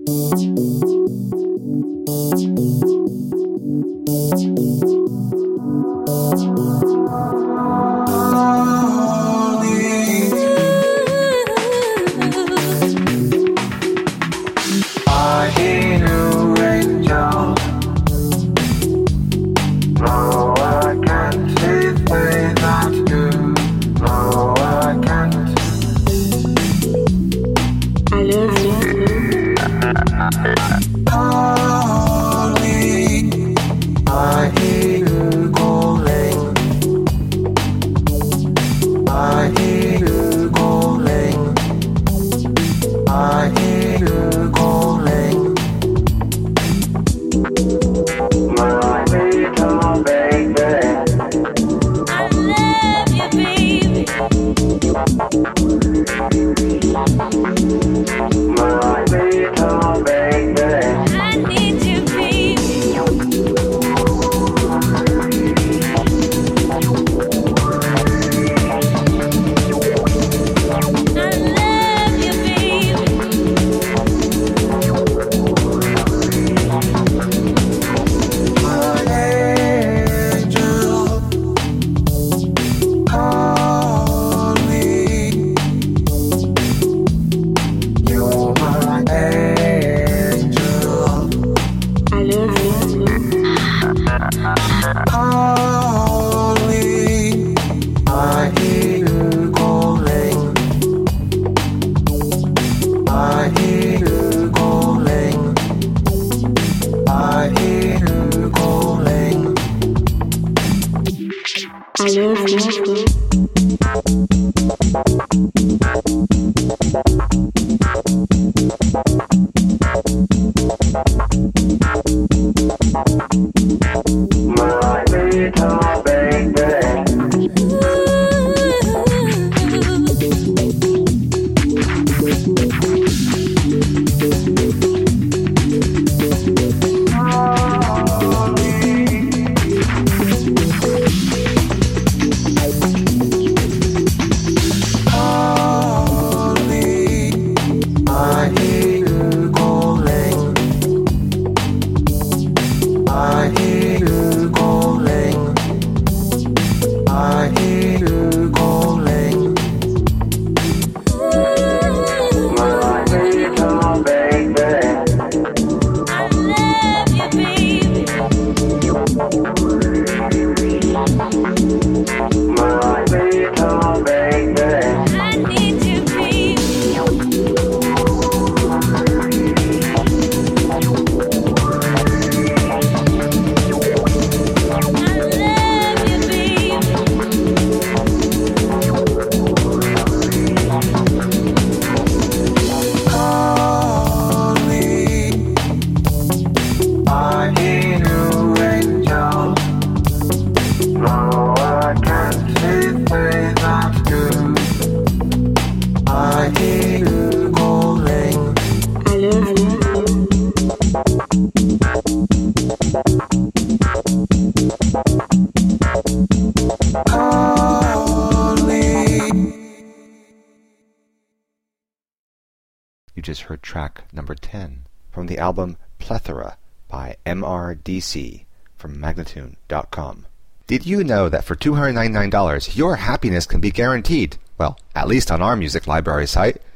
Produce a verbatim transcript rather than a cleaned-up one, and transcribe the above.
You just heard track number ten from the album Plethora by M R D C from Magnatune dot com. Did you know that for two hundred ninety-nine dollars your happiness can be guaranteed? Well, at least on our music library site.